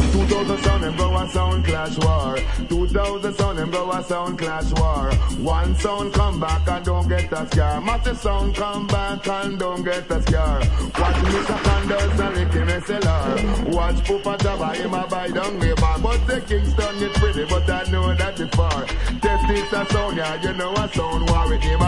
2000 sound them go a sound clash war. 2000 sound them go a sound clash war. One sound come back and don't get a scar. Massive sound come back and don't get a scar. Watch Mr. Condos and lick him SLR. Watch Poopa Jabba him a buy down me bar. But the Kingston is pretty, but I know that before. Test this a sound, yeah, you know a sound war with him.